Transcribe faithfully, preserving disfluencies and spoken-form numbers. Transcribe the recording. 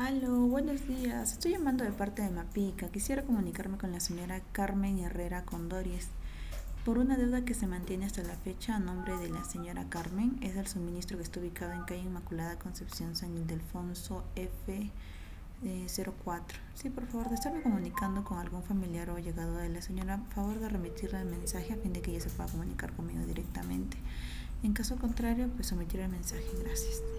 Aló, buenos días. Estoy llamando de parte de Mapica. Quisiera comunicarme con la señora Carmen Herrera Condories por una deuda que se mantiene hasta la fecha a nombre de la señora Carmen. Es el suministro que está ubicado en calle Inmaculada Concepción San Ildefonso F eh, cero cuatro. Sí, por favor, de estarme comunicando con algún familiar o allegado de la señora, por favor de remitirle el mensaje a fin de que ella se pueda comunicar conmigo directamente. En caso contrario, pues omitir el mensaje. Gracias.